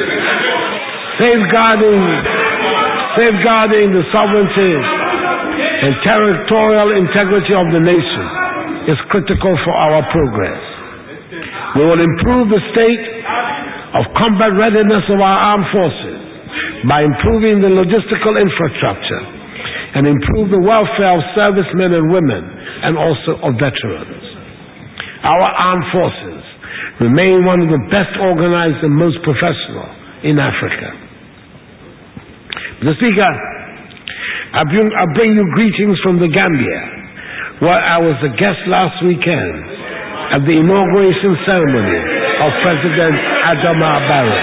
Safeguarding, safeguarding the sovereignty and territorial integrity of the nation is critical for our progress. We will improve the state of combat readiness of our armed forces by improving the logistical infrastructure and improve the welfare of servicemen and women and also of veterans. Our armed forces remain one of the best organized and most professional in Africa. Mister Speaker, I bring, I bring you greetings from the Gambia, where I was a guest last weekend at the inauguration ceremony of President Adama Barrow.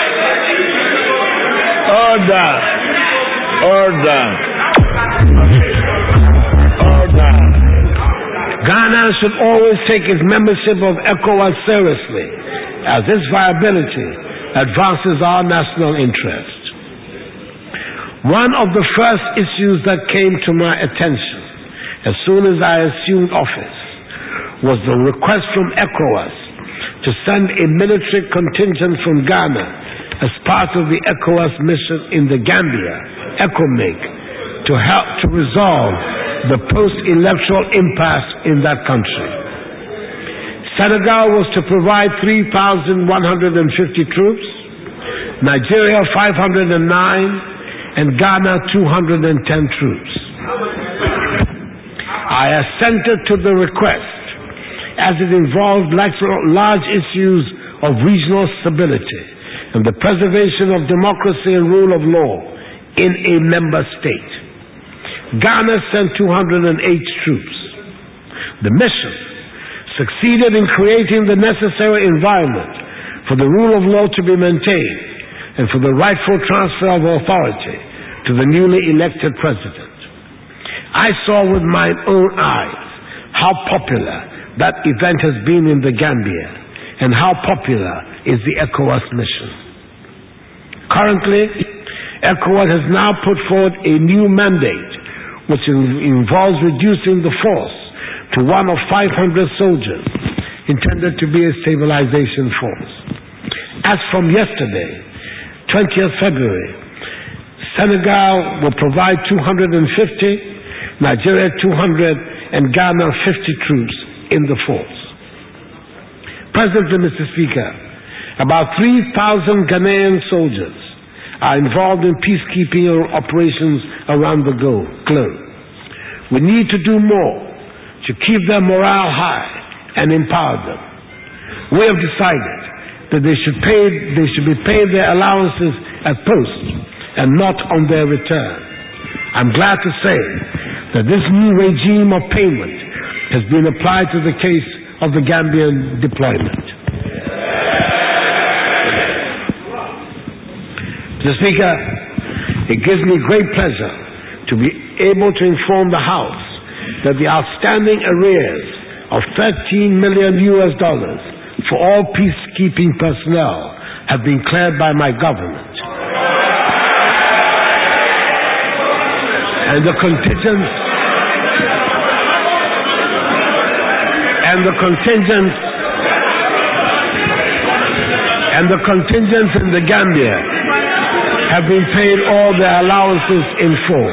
Order! Order! Order! Ghana should always take its membership of ECOWAS seriously, as its viability advances our national interest. One of the first issues that came to my attention as soon as I assumed office was the request from ECOWAS to send a military contingent from Ghana as part of the ECOWAS mission in the Gambia, ECOMIG, to help to resolve the post-electoral impasse in that country. Senegal was to provide three thousand one hundred fifty troops, Nigeria five hundred nine, and Ghana two hundred ten troops. I assented to the request as it involved large issues of regional stability and the preservation of democracy and rule of law in a member state. Ghana sent two hundred eight troops. The mission succeeded in creating the necessary environment for the rule of law to be maintained and for the rightful transfer of authority to the newly elected president. I saw with my own eyes how popular that event has been in the Gambia and how popular is the ECOWAS mission. Currently, ECOWAS has now put forward a new mandate which involves reducing the force to one of five hundred soldiers intended to be a stabilization force. As from yesterday, twentieth February, Senegal will provide two hundred fifty, Nigeria two hundred, and Ghana fifty troops in the force. Presently, Mister Speaker, about three thousand Ghanaian soldiers are involved in peacekeeping operations around the globe. We need to do more to keep their morale high and empower them. We have decided that they should, pay, they should be paid their allowances at post and not on their return. I'm glad to say that this new regime of payment has been applied to the case of the Gambian deployment. Mister Speaker, it gives me great pleasure to be able to inform the House that the outstanding arrears of thirteen million U S dollars for all peacekeeping personnel have been cleared by my government. And the contingents and the contingents and the contingents in the Gambia have been paid all their allowances in full.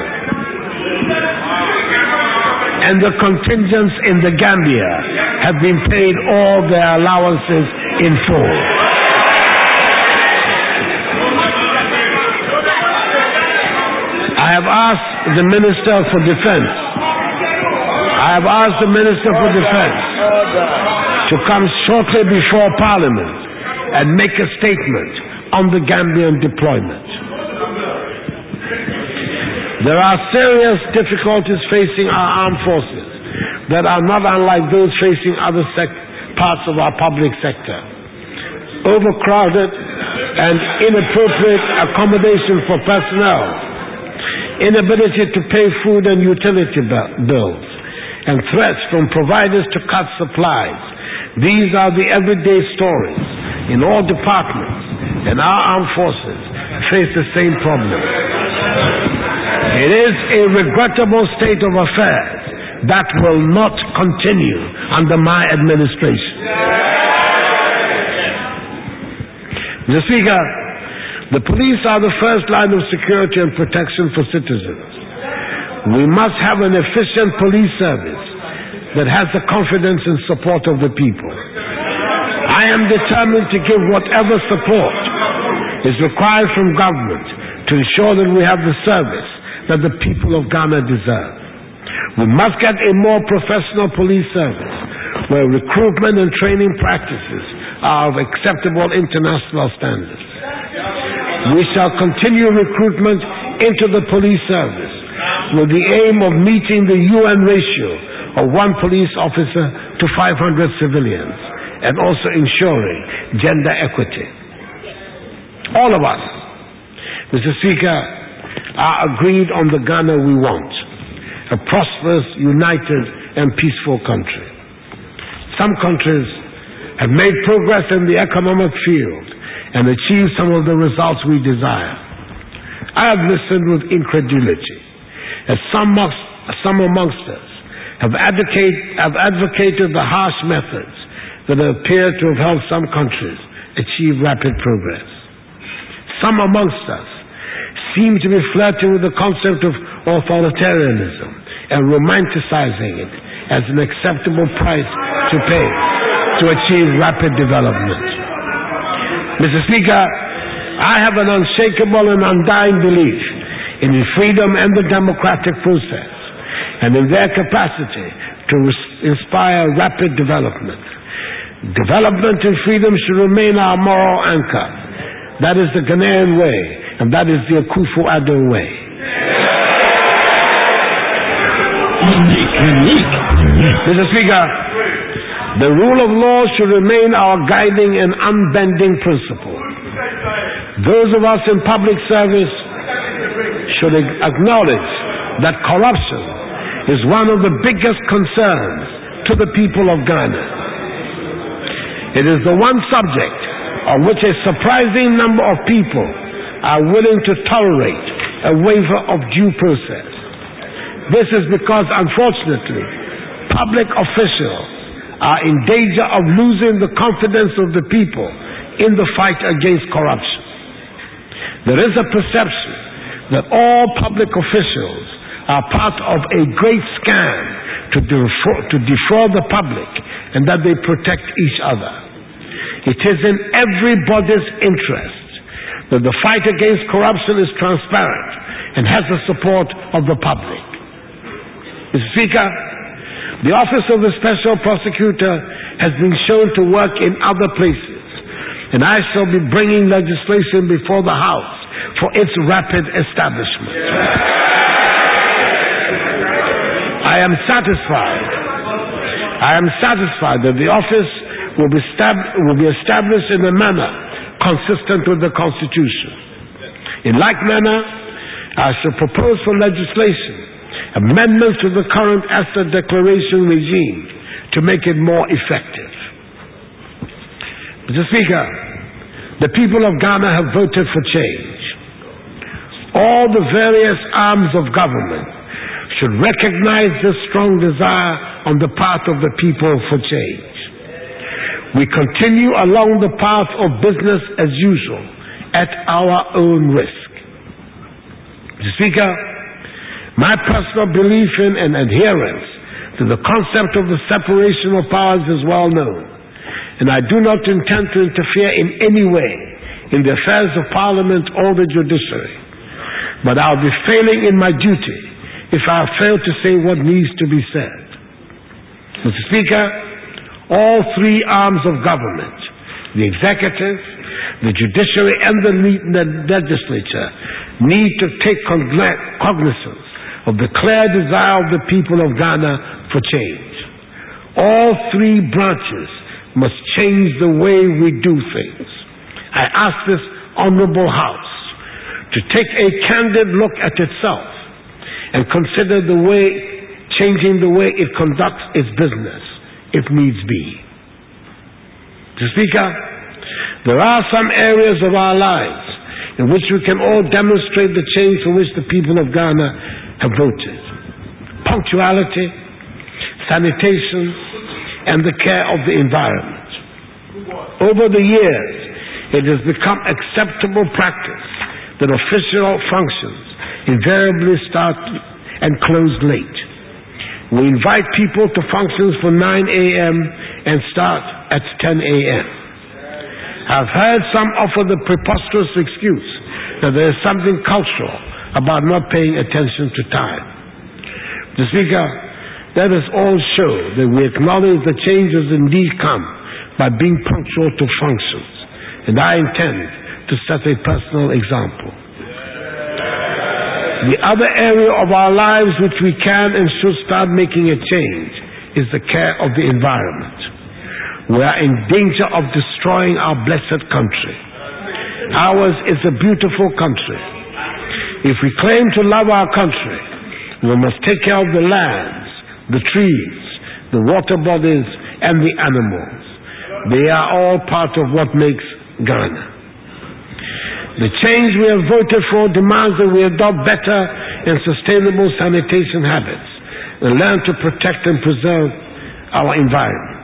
And the contingents in the Gambia have been paid all their allowances in full. I have asked the Minister for Defense, I have asked the Minister for Defense to come shortly before Parliament and make a statement on the Gambian deployment. There are serious difficulties facing our armed forces that are not unlike those facing other sec- parts of our public sector. Overcrowded and inappropriate accommodation for personnel, inability to pay food and utility bills, and threats from providers to cut supplies. These are the everyday stories in all departments, and our armed forces face the same problem. It is a regrettable state of affairs that will not continue under my administration. Mister Speaker, the police are the first line of security and protection for citizens. We must have an efficient police service that has the confidence and support of the people. I am determined to give whatever support is required from government to ensure that we have the service that the people of Ghana deserve. We must get a more professional police service where recruitment and training practices are of acceptable international standards. We shall continue recruitment into the police service with the aim of meeting the U N ratio of one police officer to five hundred civilians and also ensuring gender equity. All of us, Mister Speaker, are agreed on the Ghana we want, a prosperous, united and peaceful country. Some countries have made progress in the economic field and achieved some of the results we desire. I have listened with incredulity as some, must, some amongst us have, advocate, have advocated the harsh methods that appear to have helped some countries achieve rapid progress. Some amongst us seem to be flirting with the concept of authoritarianism and romanticizing it as an acceptable price to pay to achieve rapid development. Mister Speaker, I have an unshakable and undying belief in the freedom and the democratic process and in their capacity to inspire rapid development. Development and freedom should remain our moral anchor. That is the Ghanaian way, and that is the Akufo-Addo way. Mister Speaker, the rule of law should remain our guiding and unbending principle. Those of us in public service should acknowledge that corruption is one of the biggest concerns to the people of Ghana. It is the one subject on which a surprising number of people are willing to tolerate a waiver of due process. This is because, unfortunately, public officials are in danger of losing the confidence of the people in the fight against corruption. There is a perception that all public officials are part of a great scam to defraud, to defraud the public and that they protect each other. It is in everybody's interest that the fight against corruption is transparent and has the support of the public. Mister Speaker, the Office of the Special Prosecutor has been shown to work in other places, and I shall be bringing legislation before the House for its rapid establishment. I am satisfied. I am satisfied that the office will be, stab- will be established in a manner consistent with the Constitution. In like manner, I shall propose for legislation amendments to the current asset declaration regime to make it more effective. Mister Speaker, the people of Ghana have voted for change. All the various arms of government should recognize this strong desire on the part of the people for change. We continue along the path of business as usual at our own risk. Mister Speaker, my personal belief in and adherence to the concept of the separation of powers is well known, and I do not intend to interfere in any way in the affairs of Parliament or the judiciary, but I'll be failing in my duty if I fail to say what needs to be said. Mister Speaker, all three arms of government, the executive, the judiciary and the legislature, need to take cognizance of the clear desire of the people of Ghana for change. All three branches must change the way we do things. I ask this honorable House to take a candid look at itself and consider the way, changing the way it conducts its business, if needs be. Mister Speaker, there are some areas of our lives in which we can all demonstrate the change for which the people of Ghana have voted. Punctuality, sanitation, and the care of the environment. Over the years, it has become acceptable practice that official functions invariably start and close late. We invite people to functions for nine a.m. and start at ten a.m. I've heard some offer the preposterous excuse that there is something cultural about not paying attention to time. Mister Speaker, let us all show that we acknowledge that changes indeed come by being punctual to functions, and I intend to set a personal example. The other area of our lives which we can and should start making a change is the care of the environment. We are in danger of destroying our blessed country. Ours is a beautiful country. If we claim to love our country, we must take care of the lands, the trees, the water bodies, and the animals. They are all part of what makes Ghana. The change we have voted for demands that we adopt better and sustainable sanitation habits and learn to protect and preserve our environment.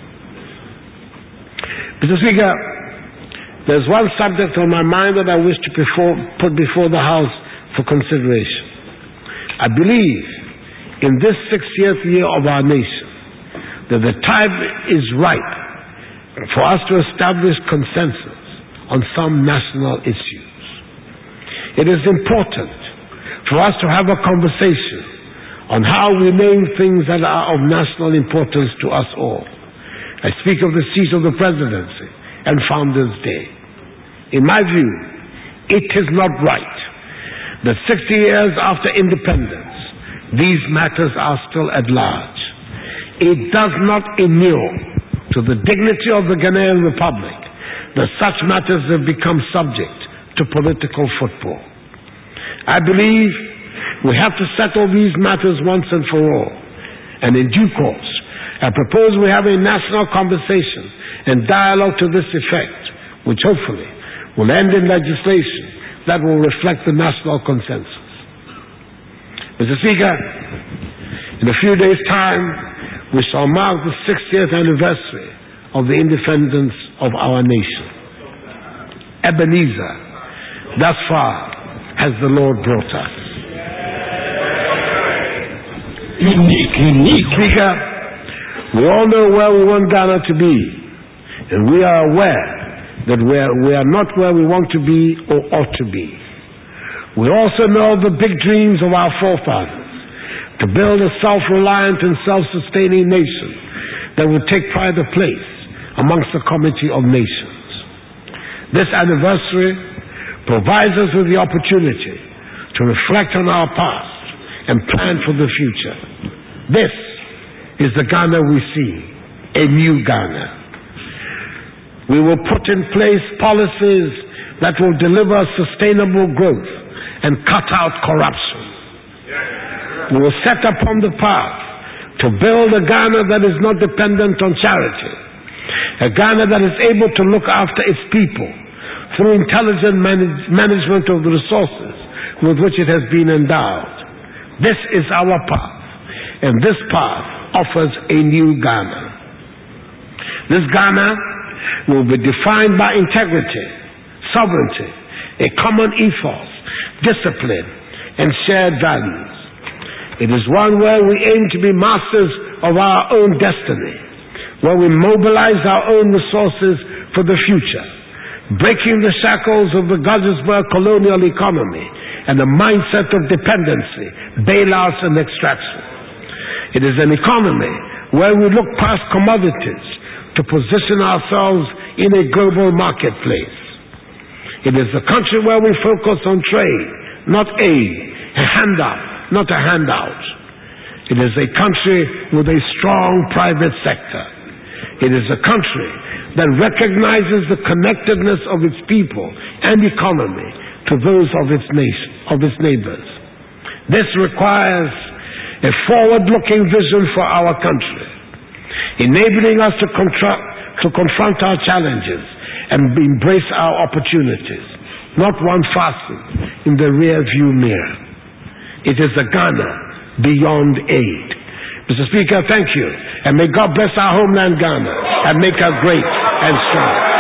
Mister Speaker, there's one subject on my mind that I wish to before, put before the House for consideration. I believe in this sixtieth year of our nation that the time is ripe for us to establish consensus on some national issues. It is important for us to have a conversation on how we name things that are of national importance to us all. I speak of the seat of the presidency and Founders' Day. In my view, it is not right that sixty years after independence, these matters are still at large. It does not inure to the dignity of the Ghanaian Republic that such matters have become subject to political football. I believe we have to settle these matters once and for all. And in due course, I propose we have a national conversation and dialogue to this effect, which hopefully will end in legislation that will reflect the national consensus. Mister Speaker, in a few days' time, we shall mark the sixtieth anniversary of the independence of our nation. Ebenezer, thus far has the Lord brought us. Unique, unique. Speaker, we all know where we want Ghana to be, and we are aware that we are, we are not where we want to be or ought to be. We also know the big dreams of our forefathers to build a self-reliant and self-sustaining nation that will take pride of place amongst the community of nations. This anniversary provides us with the opportunity to reflect on our past and plan for the future. This is the Ghana we see, a new Ghana. We will put in place policies that will deliver sustainable growth and cut out corruption. We will set upon the path to build a Ghana that is not dependent on charity, a Ghana that is able to look after its people through intelligent manage- management of the resources with which it has been endowed. This is our path, and this path offers a new Ghana. This Ghana will be defined by integrity, sovereignty, a common ethos, discipline, and shared values. It is one where we aim to be masters of our own destiny, where we mobilize our own resources for the future, breaking the shackles of the Guggisberg colonial economy and the mindset of dependency, bailouts, and extraction. It is an economy where we look past commodities to position ourselves in a global marketplace. It is a country where we focus on trade, not aid, a handout, not a handout. It is a country with a strong private sector. It is a country that recognizes the connectedness of its people and economy to those of its nation, of its neighbors. This requires a forward-looking vision for our country, enabling us to, contra- to confront our challenges and embrace our opportunities, not one fastened in the rear-view mirror. It is a Ghana beyond aid. Mister Speaker, thank you, and may God bless our homeland Ghana and make her great and strong.